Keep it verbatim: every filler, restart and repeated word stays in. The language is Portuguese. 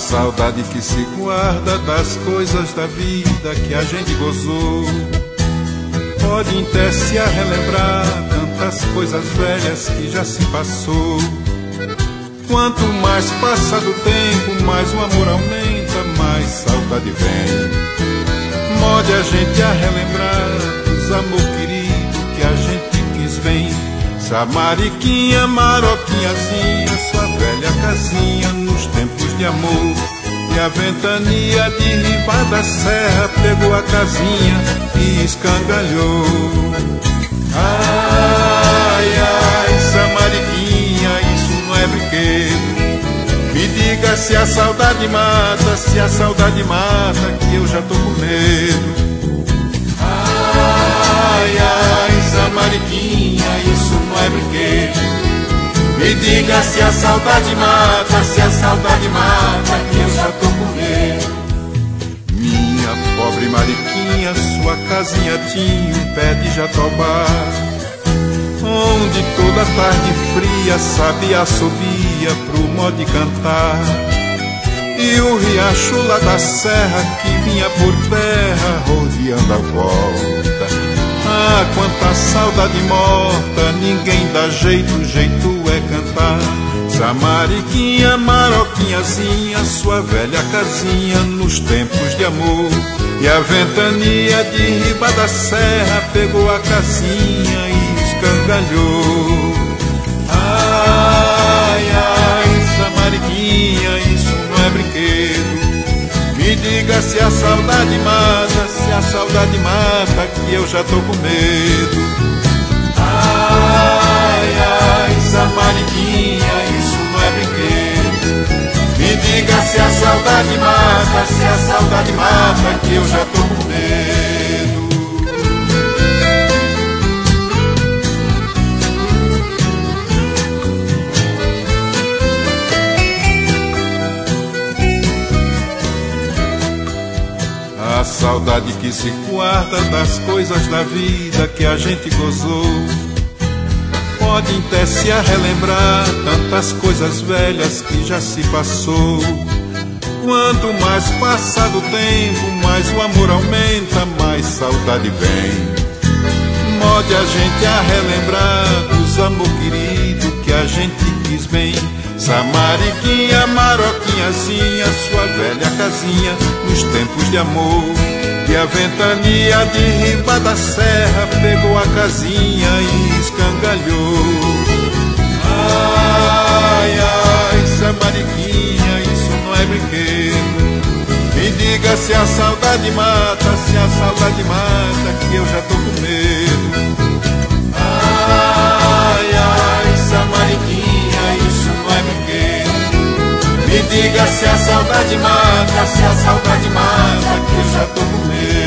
saudade que se guarda das coisas da vida que a gente gozou. Pode até se a relembrar tantas coisas velhas que já se passou. Quanto mais passa do tempo, mais o amor aumenta, mais saudade vem. Mode a gente a relembrar os amor querido que a gente quis bem. Samariquinha, maroquinhazinha, sua velha casinha nos tempos de amor. E a ventania de riba da serra pegou a casinha e escangalhou. Ai, ai, Samariquinha, isso não é brinquedo. Me diga se a saudade mata, se a saudade mata, que eu já tô com medo. Ai, ai, Samariquinha, isso não é brinquedo. Me diga se a saudade mata, se a saudade mata, que eu já tô com medo. Minha pobre Mariquinha, sua casinha tinha um pé de jatobá, onde toda tarde fria sabia assobia pro modo de cantar. E o riacho lá da serra que vinha por terra rodeando a volta. Ah, quanta saudade morta, ninguém dá jeito, jeito é cantar. Samariquinha, maroquinhazinha, sua velha casinha nos tempos de amor. E a ventania de riba da serra pegou a casinha e escangalhou. Ai, ai, Samariquinha, isso não é brinquedo. Me diga se a saudade mata, se a saudade mata, que eu já tô com medo. Ai, ai, Samariquinha, isso não é brinquedo. Me diga se a saudade mata, se a saudade mata, que eu já tô com medo. A saudade que se guarda das coisas da vida que a gente gozou. Pode até se a relembrar tantas coisas velhas que já se passou. Quanto mais passa do tempo, mais o amor aumenta, mais saudade vem. Mode a gente a relembrar dos amor querido que a gente quis bem. Samariquinha, maroquinhazinha, sua velha casinha nos tempos de amor. E a ventania de riba da serra pegou a casinha e escangalhou. Ai, ai, Samariquinha, isso não é brinquedo. Me diga se a saudade mata, se a saudade mata, que eu já tô com medo. Ai, ai, Samariquinha, isso não é brinquedo. Me diga se a saudade mata, se a saudade mata, que eu já tô com medo.